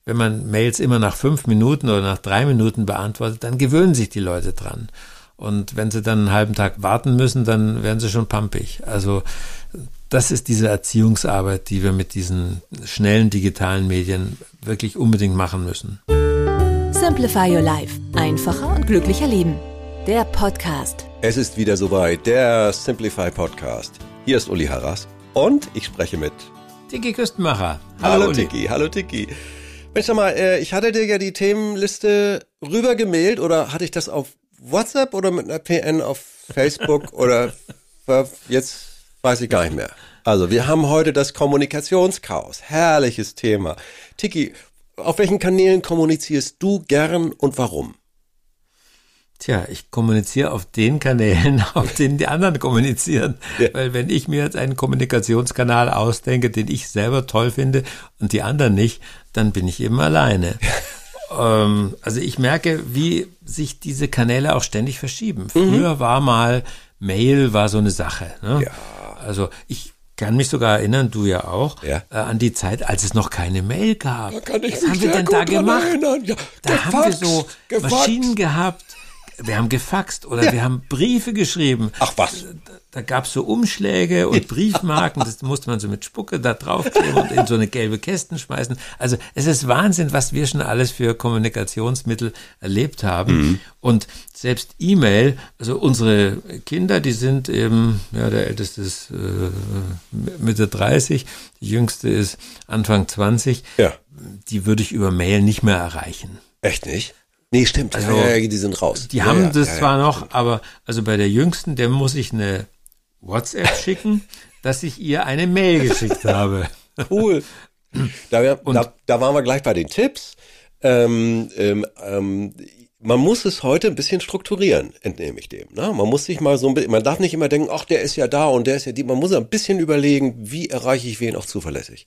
wenn man Mails immer nach 5 Minuten oder nach 3 Minuten beantwortet, dann gewöhnen sich die Leute dran. Und wenn sie dann einen halben Tag warten müssen, dann werden sie schon pampig. Also das ist diese Erziehungsarbeit, die wir mit diesen schnellen digitalen Medien wirklich unbedingt machen müssen. Simplify Your Life. Einfacher und glücklicher leben. Der Podcast. Es ist wieder soweit, der Simplify Podcast. Hier ist Uli Harras und ich spreche mit Tiki Küstenmacher. Hallo Tiki, hallo Tiki. Mensch, sag mal, ich hatte dir ja die Themenliste rübergemailt oder hatte ich das auf WhatsApp oder mit einer PN auf Facebook oder jetzt weiß ich gar nicht mehr. Also wir haben heute das Kommunikationschaos. Herrliches Thema. Tiki, auf welchen Kanälen kommunizierst du gern und warum? Tja, ich kommuniziere auf den Kanälen, auf denen die anderen kommunizieren. Ja. Weil wenn ich mir jetzt einen Kommunikationskanal ausdenke, den ich selber toll finde und die anderen nicht, dann bin ich eben alleine. Also ich merke, wie sich diese Kanäle auch ständig verschieben. Früher war mal Mail war so eine Sache. Ne? Ja. Also ich kann mich sogar erinnern, du ja auch, an die Zeit, als es noch keine Mail gab. Da kann ich Was mich haben wir denn da gemacht? Ja, da haben wir so Maschinen gehabt. Wir haben gefaxt oder wir haben Briefe geschrieben. Ach was? Da gab's so Umschläge und Briefmarken, das musste man so mit Spucke da draufkleben und in so eine gelbe Kästen schmeißen. Also es ist Wahnsinn, was wir schon alles für Kommunikationsmittel erlebt haben. Und selbst E-Mail, also unsere Kinder, die sind eben, ja, der Älteste ist Mitte 30, die Jüngste ist Anfang 20, die würde ich über Mail nicht mehr erreichen. Echt nicht? Nee, stimmt. Also, die sind raus. Die haben das zwar noch, aber also bei der Jüngsten, der muss ich eine WhatsApp schicken, dass ich ihr eine Mail geschickt habe. Cool. Da waren wir gleich bei den Tipps. Man muss es heute ein bisschen strukturieren, entnehme ich dem. Ne? Man muss sich mal so ein bisschen, man darf nicht immer denken, ach, der ist ja da und der ist ja die. Man muss ein bisschen überlegen, wie erreiche ich wen auch zuverlässig.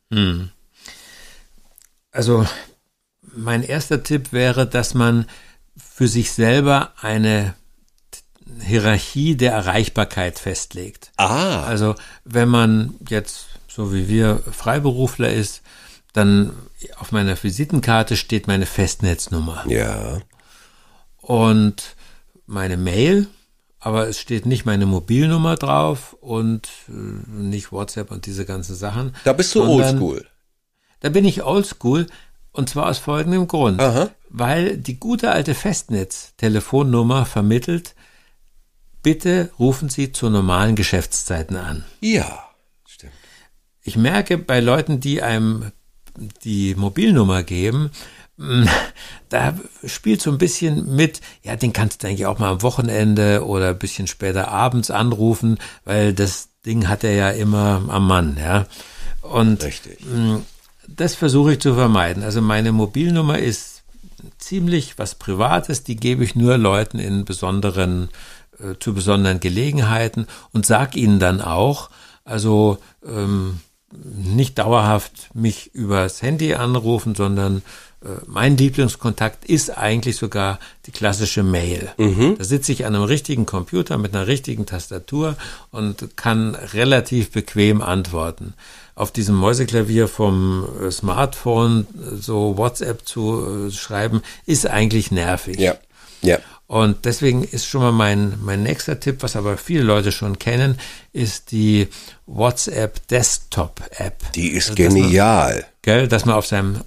Also mein erster Tipp wäre, dass man für sich selber eine Hierarchie der Erreichbarkeit festlegt. Also wenn man jetzt, so wie wir, Freiberufler ist, dann auf meiner Visitenkarte steht meine Festnetznummer. Ja. Und meine Mail, aber es steht nicht meine Mobilnummer drauf und nicht WhatsApp und diese ganzen Sachen. Da bist du oldschool. Da bin ich oldschool. Und zwar aus folgendem Grund. Weil die gute alte Festnetz-Telefonnummer vermittelt, bitte rufen Sie zu normalen Geschäftszeiten an. Ja, stimmt. Ich merke bei Leuten, die einem die Mobilnummer geben, da spielt so ein bisschen mit, ja, den kannst du eigentlich auch mal am Wochenende oder ein bisschen später abends anrufen, weil das Ding hat er ja immer am Mann, ja. Und richtig. Das versuche ich zu vermeiden. Also meine Mobilnummer ist ziemlich was Privates, die gebe ich nur Leuten in zu besonderen Gelegenheiten und sage ihnen dann auch, also nicht dauerhaft mich übers Handy anrufen, sondern mein Lieblingskontakt ist eigentlich sogar die klassische Mail. Da sitze ich an einem richtigen Computer mit einer richtigen Tastatur und kann relativ bequem antworten. Auf diesem Mäuseklavier vom Smartphone so WhatsApp zu schreiben, ist eigentlich nervig. Ja. Und deswegen ist schon mal mein nächster Tipp, was aber viele Leute schon kennen, ist die WhatsApp Desktop App. Die ist genial. Dass man auf seinem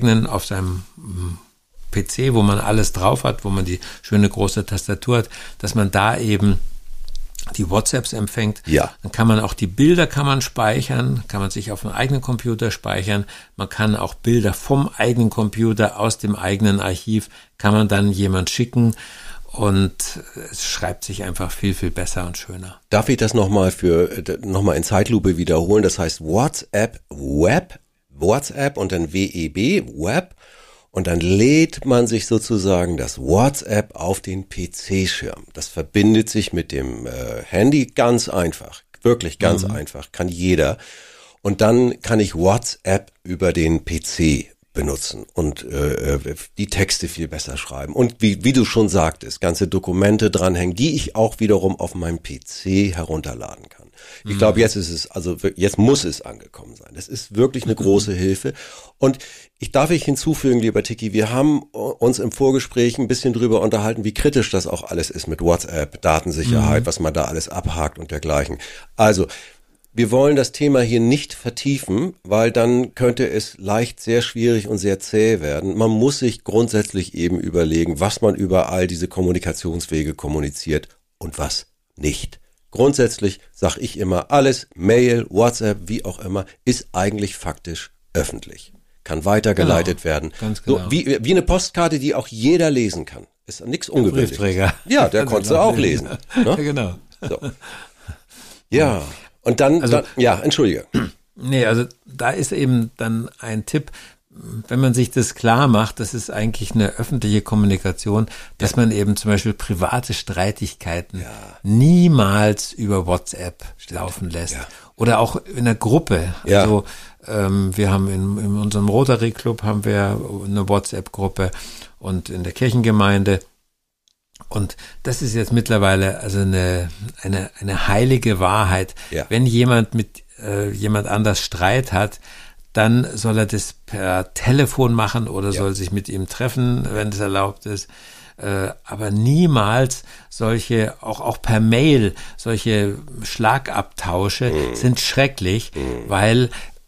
PC, wo man alles drauf hat, wo man die schöne große Tastatur hat, dass man da eben die WhatsApps empfängt. Ja. Dann kann man auch die Bilder speichern, kann man sich auf dem eigenen Computer speichern. Man kann auch Bilder vom eigenen Computer aus dem eigenen Archiv, kann man dann jemand schicken und es schreibt sich einfach viel, viel besser und schöner. Darf ich das nochmal in Zeitlupe wiederholen? Das heißt WhatsApp und dann WEB, Web. Und dann lädt man sich sozusagen das WhatsApp auf den PC-Schirm. Das verbindet sich mit dem Handy ganz einfach, wirklich ganz einfach, kann jeder. Und dann kann ich WhatsApp über den PC benutzen und die Texte viel besser schreiben und wie du schon sagtest, ganze Dokumente dranhängen, die ich auch wiederum auf meinem PC herunterladen kann. Ich glaube, jetzt muss es angekommen sein. Das ist wirklich eine große Hilfe. Und ich hinzufügen, lieber Tiki, wir haben uns im Vorgespräch ein bisschen drüber unterhalten, wie kritisch das auch alles ist mit WhatsApp, Datensicherheit, was man da alles abhakt und dergleichen. Also, wir wollen das Thema hier nicht vertiefen, weil dann könnte es leicht sehr schwierig und sehr zäh werden. Man muss sich grundsätzlich eben überlegen, was man über all diese Kommunikationswege kommuniziert und was nicht. Grundsätzlich sage ich immer, alles, Mail, WhatsApp, wie auch immer, ist eigentlich faktisch öffentlich. Kann weitergeleitet werden. Ganz genau. So, wie eine Postkarte, die auch jeder lesen kann. Ist nichts Ungewöhnliches. Briefträger. Ja, der konnte auch lesen. Ne? Ja, genau. So. Ja, und dann, entschuldige. Nee, also da ist eben dann ein Tipp, wenn man sich das klar macht, das ist eigentlich eine öffentliche Kommunikation, dass man eben zum Beispiel private Streitigkeiten niemals über WhatsApp laufen lässt. Ja. Oder auch in einer Gruppe. Ja. Also wir haben in unserem Rotary Club haben wir eine WhatsApp-Gruppe und in der Kirchengemeinde. Und das ist jetzt mittlerweile also eine heilige Wahrheit. Ja. Wenn jemand mit jemand anders Streit hat, dann soll er das per Telefon machen oder soll sich mit ihm treffen, wenn es erlaubt ist. Aber niemals solche, auch per Mail, solche Schlagabtausche sind schrecklich, weil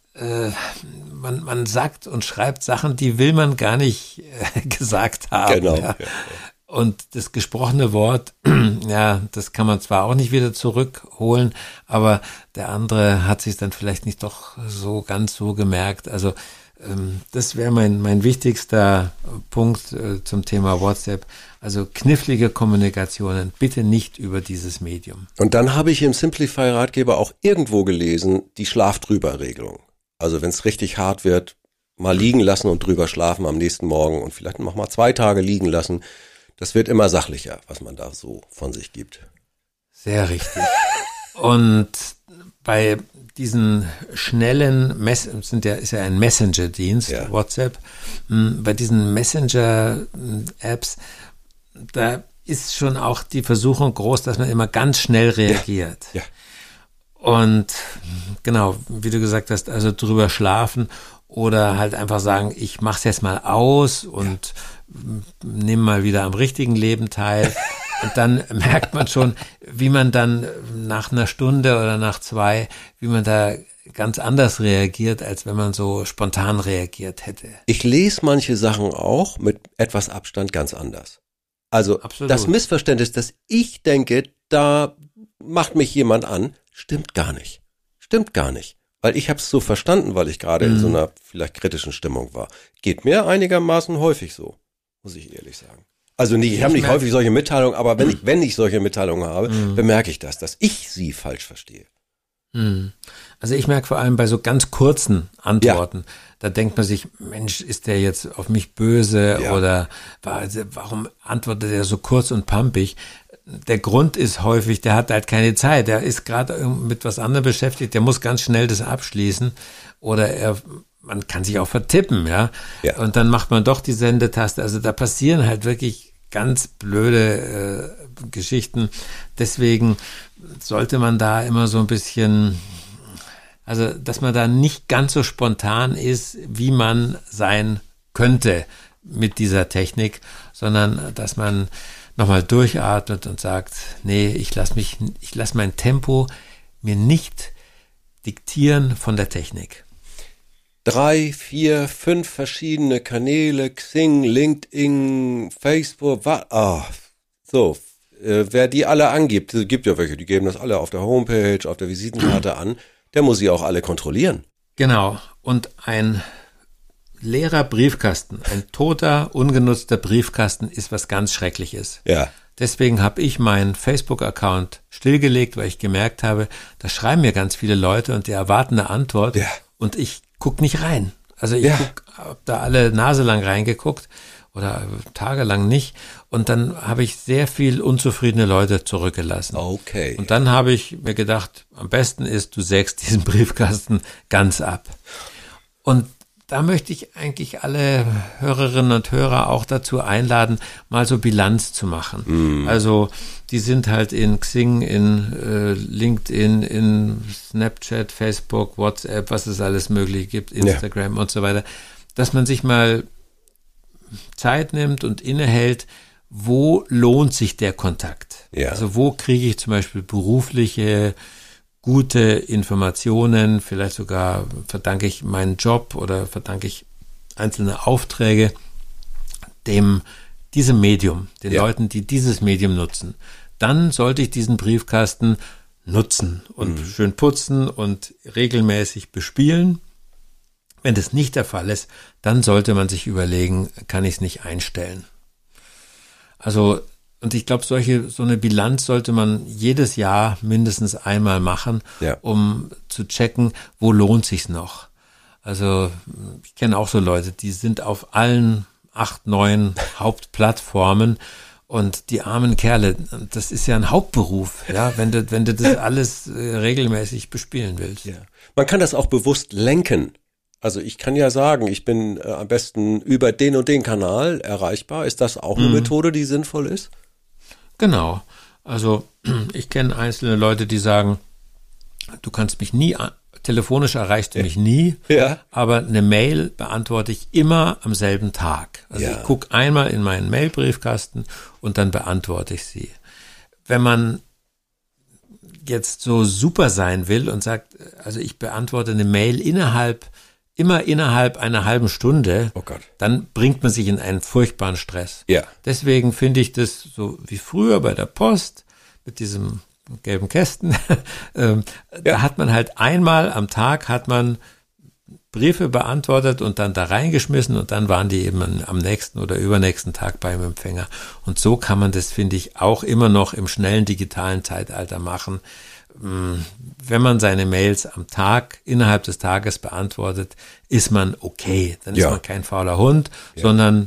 man sagt und schreibt Sachen, die will man gar nicht gesagt haben. Genau. Ja. Und das gesprochene Wort, ja, das kann man zwar auch nicht wieder zurückholen, aber der andere hat sich dann vielleicht nicht doch so ganz so gemerkt. Also das wäre mein wichtigster Punkt zum Thema WhatsApp. Also knifflige Kommunikationen, bitte nicht über dieses Medium. Und dann habe ich im Simplify-Ratgeber auch irgendwo gelesen, die Schlaf-drüber-Regelung. Also wenn es richtig hart wird, mal liegen lassen und drüber schlafen am nächsten Morgen und vielleicht noch mal 2 Tage liegen lassen. Das wird immer sachlicher, was man da so von sich gibt. Sehr richtig. Und bei diesen schnellen ist ja ein Messenger-Dienst, WhatsApp. Bei diesen Messenger-Apps, da ist schon auch die Versuchung groß, dass man immer ganz schnell reagiert. Ja. Und genau, wie du gesagt hast, also drüber schlafen oder halt einfach sagen, ich mach's jetzt mal aus und nimm mal wieder am richtigen Leben teil. Und dann merkt man schon, wie man dann nach einer Stunde oder nach 2, wie man da ganz anders reagiert, als wenn man so spontan reagiert hätte. Ich lese manche Sachen auch mit etwas Abstand ganz anders. Also absolut. Das Missverständnis, dass ich denke, da macht mich jemand an, stimmt gar nicht. Stimmt gar nicht. Weil ich habe es so verstanden, weil ich gerade in so einer vielleicht kritischen Stimmung war. Geht mir einigermaßen häufig so, muss ich ehrlich sagen. Also nicht, ich habe nicht häufig solche Mitteilungen, aber wenn ich solche Mitteilungen habe, bemerke ich das, dass ich sie falsch verstehe. Also ich merke vor allem bei so ganz kurzen Antworten, da denkt man sich, Mensch, ist der jetzt auf mich böse oder warum antwortet er so kurz und pampig? Der Grund ist häufig, der hat halt keine Zeit, der ist gerade mit was anderem beschäftigt, der muss ganz schnell das abschließen oder man kann sich auch vertippen, ja. Und dann macht man doch die Sendetaste, also da passieren halt wirklich ganz blöde Geschichten, deswegen sollte man da immer so ein bisschen, also dass man da nicht ganz so spontan ist, wie man sein könnte mit dieser Technik, sondern dass man nochmal durchatmet und sagt, nee, ich lass mein Tempo mir nicht diktieren von der Technik. 3, 4, 5 verschiedene Kanäle, Xing, LinkedIn, Facebook, wer die alle angibt, es gibt ja welche, die geben das alle auf der Homepage, auf der Visitenkarte an, der muss sie auch alle kontrollieren. Genau, und ein leerer Briefkasten, ein toter, ungenutzter Briefkasten ist was ganz Schreckliches. Ja. Deswegen habe ich meinen Facebook-Account stillgelegt, weil ich gemerkt habe, da schreiben mir ganz viele Leute und die erwarten eine Antwort und ich gucke nicht rein. Also ich habe da alle Nase lang reingeguckt oder tagelang nicht und dann habe ich sehr viel unzufriedene Leute zurückgelassen. Okay. Und dann habe ich mir gedacht, am besten ist, du sägst diesen Briefkasten ganz ab. Und da möchte ich eigentlich alle Hörerinnen und Hörer auch dazu einladen, mal so Bilanz zu machen. Also die sind halt in Xing, in LinkedIn, in Snapchat, Facebook, WhatsApp, was es alles möglich gibt, Instagram und so weiter, dass man sich mal Zeit nimmt und innehält, wo lohnt sich der Kontakt? Ja. Also wo kriege ich zum Beispiel berufliche, gute Informationen, vielleicht sogar verdanke ich meinen Job oder verdanke ich einzelne Aufträge diesem Medium, den Leuten, die dieses Medium nutzen. Dann sollte ich diesen Briefkasten nutzen und schön putzen und regelmäßig bespielen. Wenn das nicht der Fall ist, dann sollte man sich überlegen, kann ich es nicht einstellen? Also, und ich glaube, so eine Bilanz sollte man jedes Jahr mindestens einmal machen, um zu checken, wo lohnt sich's noch. Also, ich kenne auch so Leute, die sind auf allen 8, 9 Hauptplattformen und die armen Kerle, das ist ja ein Hauptberuf, ja, wenn du das alles regelmäßig bespielen willst. Ja. Man kann das auch bewusst lenken. Also ich kann ja sagen, ich bin am besten über den und den Kanal erreichbar. Ist das auch eine Methode, die sinnvoll ist? Genau. Also ich kenne einzelne Leute, die sagen, du kannst mich nie, telefonisch erreichst du mich nie, aber eine Mail beantworte ich immer am selben Tag. Also ich gucke einmal in meinen Mailbriefkasten und dann beantworte ich sie. Wenn man jetzt so super sein will und sagt, also ich beantworte eine Mail immer innerhalb einer halben Stunde, dann bringt man sich in einen furchtbaren Stress. Ja. Deswegen finde ich das so wie früher bei der Post mit diesem gelben Kästen. Da hat man halt einmal am Tag Briefe beantwortet und dann da reingeschmissen und dann waren die eben am nächsten oder übernächsten Tag beim Empfänger. Und so kann man das, finde ich, auch immer noch im schnellen digitalen Zeitalter machen. Wenn man seine Mails am Tag, innerhalb des Tages beantwortet, ist man okay. Dann ist man kein fauler Hund, sondern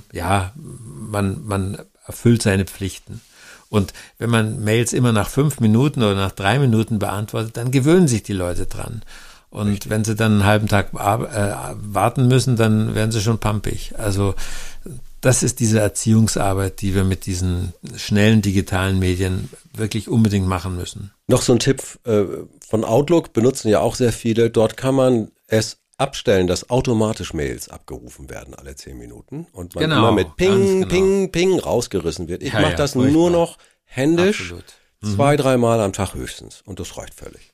man erfüllt seine Pflichten. Und wenn man Mails immer nach 5 Minuten oder nach 3 Minuten beantwortet, dann gewöhnen sich die Leute dran. Und wenn sie dann einen halben Tag warten müssen, dann werden sie schon pampig. Also das ist diese Erziehungsarbeit, die wir mit diesen schnellen digitalen Medien wirklich unbedingt machen müssen. Noch so ein Tipp von Outlook, benutzen ja auch sehr viele. Dort kann man es abstellen, dass automatisch Mails abgerufen werden alle 10 Minuten und man immer mit Ping, Ping, Ping rausgerissen wird. Ich mache das nur noch händisch, 2-3 Mal am Tag höchstens und das reicht völlig.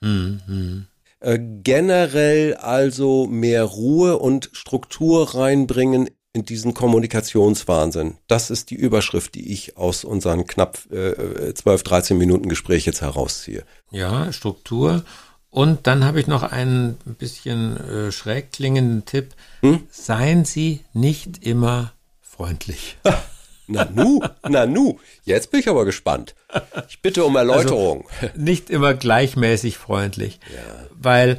Generell also mehr Ruhe und Struktur reinbringen in diesen Kommunikationswahnsinn. Das ist die Überschrift, die ich aus unseren knapp 12-13 Minuten Gespräch jetzt herausziehe. Ja, Struktur. Und dann habe ich noch einen bisschen schräg klingenden Tipp. Seien Sie nicht immer freundlich. Nanu, jetzt bin ich aber gespannt. Ich bitte um Erläuterung. Also nicht immer gleichmäßig freundlich, weil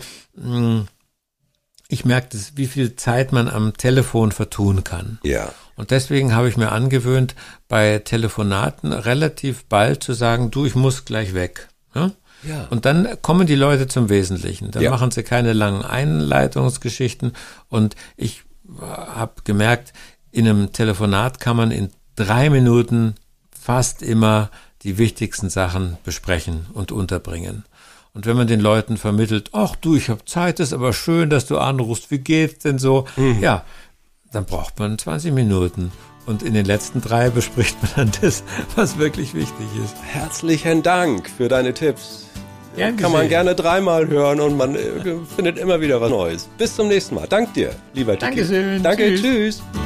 ich merke, wie viel Zeit man am Telefon vertun kann. Ja. Und deswegen habe ich mir angewöhnt, bei Telefonaten relativ bald zu sagen, du, ich muss gleich weg. Ja? Ja. Und dann kommen die Leute zum Wesentlichen. Dann machen sie keine langen Einleitungsgeschichten. Und ich habe gemerkt, in einem Telefonat kann man in 3 Minuten fast immer die wichtigsten Sachen besprechen und unterbringen. Und wenn man den Leuten vermittelt, ach du, ich habe Zeit, ist aber schön, dass du anrufst, wie geht's denn so? Ja, dann braucht man 20 Minuten. Und in den letzten 3 bespricht man dann das, was wirklich wichtig ist. Herzlichen Dank für deine Tipps. Gern kann man gerne 3-mal hören und man findet immer wieder was Neues. Bis zum nächsten Mal. Dank dir, lieber Tiki. Dankeschön. Danke, tschüss.